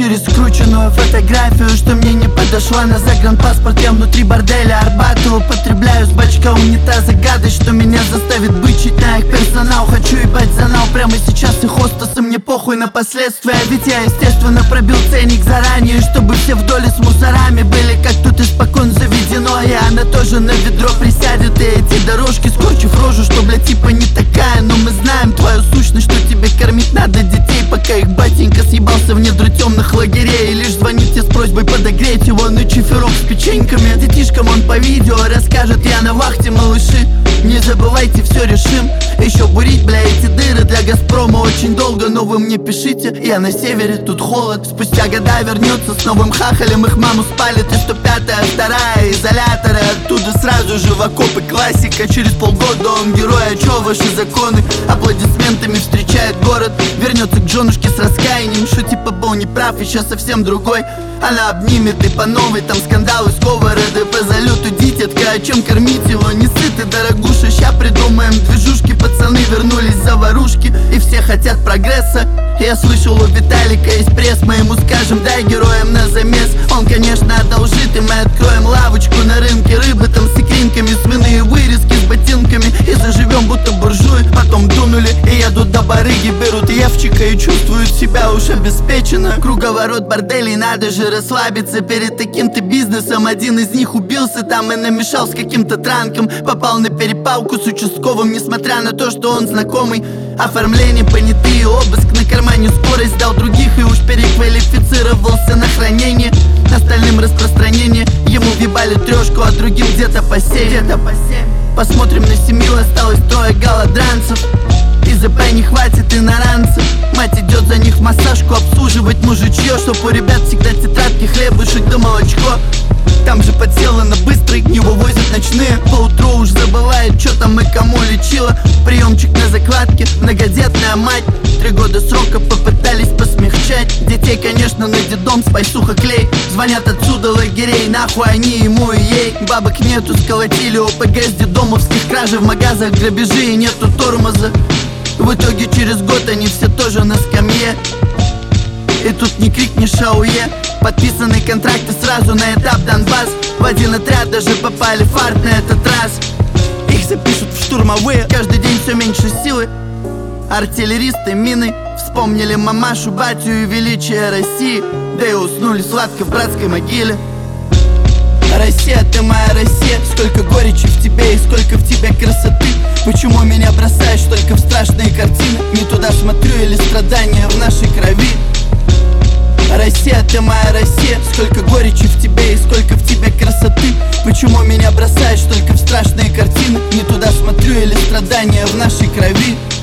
через скрученную фотографию, что мне не подошла. На загранпаспорт я внутри борделя Арбата употребляю с бачка унитаза гадость, что меня заставит бычить на их персонал. Хочу ебать занал прямо сейчас и хостасы, мне похуй на последствия. Ведь я естественно пробил ценник заранее, чтобы все в доле с мусорами были, как тут испокон заведено. И она тоже на ведро присядет, и эти дорожки, скорчив рожу, что, блядь, типа не такая. Но мы знаем твою сущность, что тебе кормить надо детей, пока их батенька съебался в недры темных лагерей. И лишь звонит тебе с просьбой подогреть его на чиферок с печеньками. Детишкам он по видео расскажет: я на вахте, малыши, не забывайте, все решим. Еще бурить, бля, эти дыры для Газпрома очень долго, но вы мне пишите. Я на севере, тут холод. Спустя года вернется с новым хахалем, их маму спалит. И 105-я, вторая, изоляторы. Оттуда сразу же в окопы, классика. Через полгода он герой, а чё ваши законы? Аплодисментами встречает город. Вернется к женушке с раскаянием, что типа был неправ и сейчас совсем другой. Она обнимет и по новой, там скандалы, сковороды по залету дитятка. О чем кормить его? Не сыты, дорогуша, ща придумаем движушки. Пацаны вернулись за ворушки и все хотят прогресса. Я слышал, у Виталика есть пресс, мы ему скажем: дай героям на замес. Он, конечно, одолжит, и мы откроем лавочку на рынке рыбы, там с икринками, свиные вырезки с ботинками. И заживем будто буржуи. Потом дунули и едут до барыги, берут явчика и чувствуют себя уж обеспеченно. Круговорот борделей, надо же расслабиться перед таким-то бизнесом. Один из них убился там и намешал с каким-то транком. Попал на перепалку с участковым, несмотря на то, что он знакомый. Оформление, понятые, обыск, на кармане скорость дал других и уж переквалифицировался на хранение. Остальным распространение, ему въебали трешку, а другим где-то по 7. Посмотрим на семью, осталось 3 голодранцев. И ЗП не хватит иноранцев. Мать идет за них в массажку обслуживать мужичье, чтоб у ребят всегда тетрадки, хлебушек да молочко. Там же подсела на быстрый, не вывозят ночные. Поутру уж забывает, что там и кому лечила. Приемчик на закладке, многодетная мать. 3 года срока попытались посмягчать. Детей, конечно, на детдом, спайсуха, клей. Звонят отсюда лагерей, нахуй они ему и ей. Бабок нету, сколотили ОПГ с детдомовских кражей. В магазах грабежи и нету тормоза. В итоге через год они все тоже на скамье. И тут ни крик, ни шауе. Подписаны контракты сразу на этап Донбасс. В один отряд даже попали фарт на этот раз. Их запишут в штурмовые. Каждый день все меньше силы. Артиллеристы, мины. Вспомнили мамашу, батю и величие России. Да и уснули сладко в братской могиле. Россия, ты моя Россия. Сколько горечи в тебе и сколько в тебе красоты. Почему меня бросаешь только в страшные картины? Не туда смотрю или страдания в нашей крови? Россия, ты моя Россия. Сколько горечи в тебе и сколько в тебе красоты. Почему меня бросаешь только в страшные картины? Не туда смотрю или страдания в нашей крови?